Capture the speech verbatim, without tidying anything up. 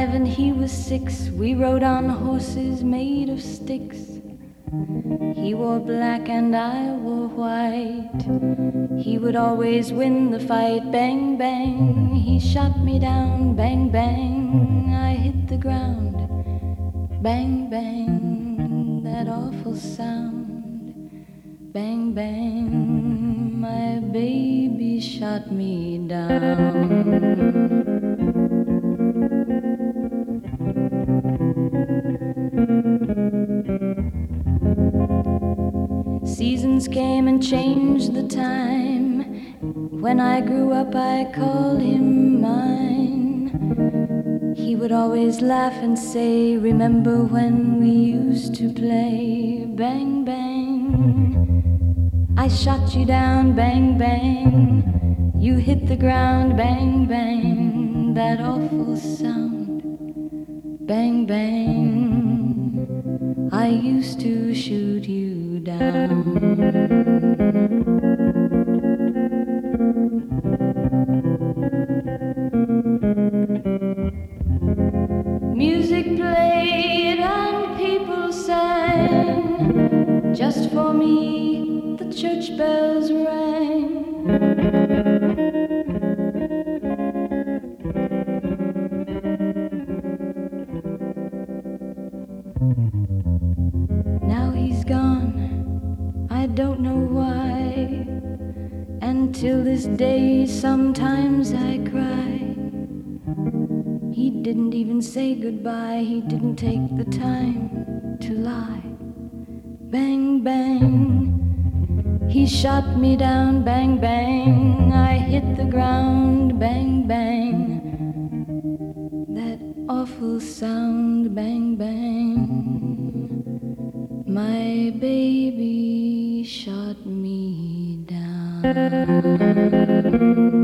five and he was six. We rode on horses made of sticks. He wore black and I wore white. He would always win the fight. Bang, bang, he shot me down. Bang, bang, I hit the ground. Bang, bang, that awful sound. Bang, bang, my baby shot me down. Seasons came and changed the time. When I grew up I called him mine. He would always laugh and say, remember when we used to play? Bang, bang, I shot you down. Bang, bang, you hit the ground. Bang, bang, that awful sound. Bang, bang, I used to shoot you down. Music played and people sang. Just for me the church bells rang. Now he's gone, I don't know why. And till this day sometimes I cry. He didn't even say goodbye. He didn't take the time to lie. Bang, bang, he shot me down. Bang, bang, I hit the ground. Bang, bang, that awful sound. Bang, bang, my baby shot me down.